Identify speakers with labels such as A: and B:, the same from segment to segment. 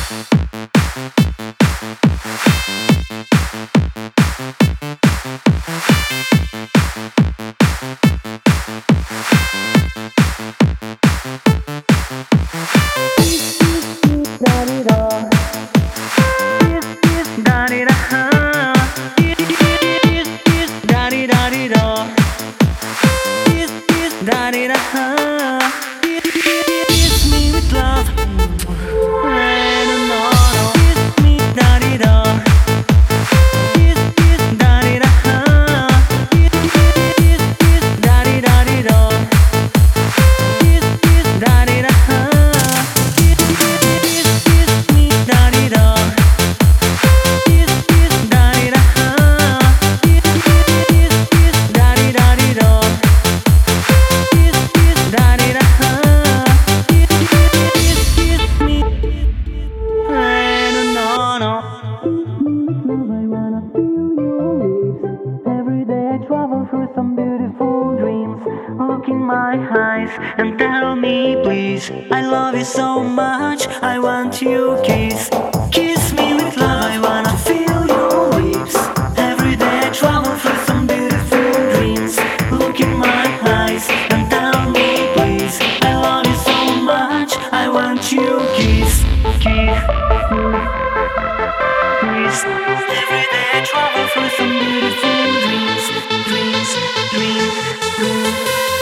A: And tell me please, I love you so much, I want you kiss. Kiss me with love, I wanna feel your lips. Every day I travel through some beautiful dreams. Look in my eyes and tell me please, I love you so much, I want you kiss. Kiss, please. Every day I travel through some beautiful dreams. Dreams, dreams, dreams.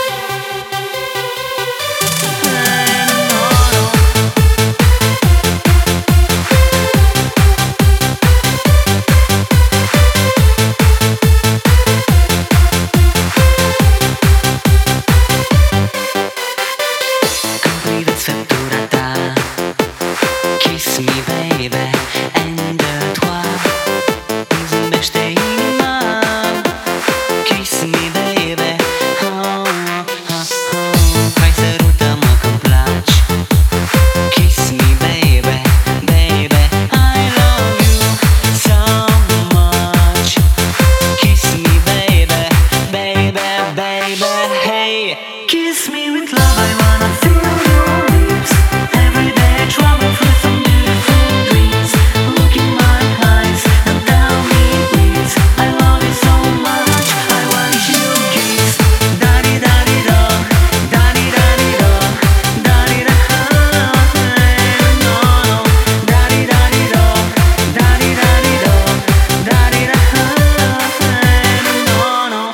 A: Kiss me with love, I wanna feel your lips. Every day I travel through some beautiful dreams. Look in my eyes and tell me please, I love you so much, I want you kiss. Da-di-da-di-da, da-di-da-di-da, da-di-da. No, no, da-di-da-di-da, da-di-da-di-da, da-di-da. No, no.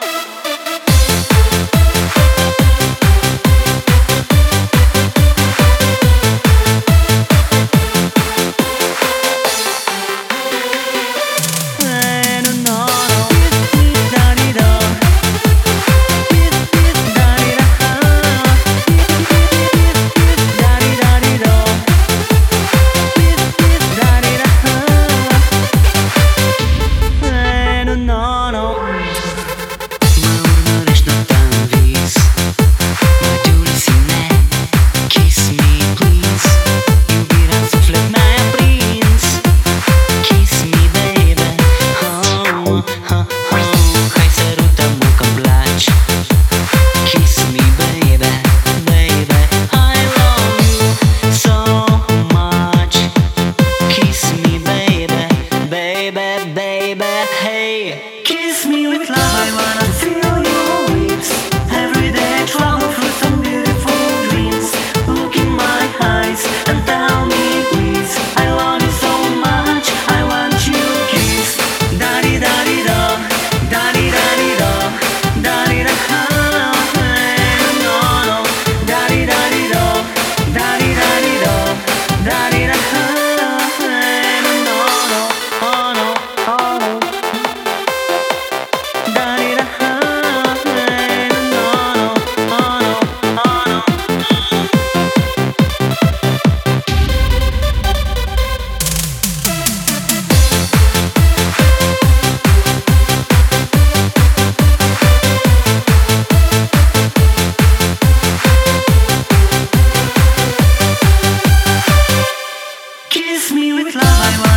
A: Kiss me with love, I wanna feel your lips. Every day I travel through some beautiful dreams. Look in my eyes and tell me please, I love you so much, I want you kiss. Da-di-da-di-da, da-di-da-di-da, da-di-da. No, no, da-di-da-di-da, da-di-da-di-da, da-di-da. No, no, oh no, oh no. Kiss me with love, I want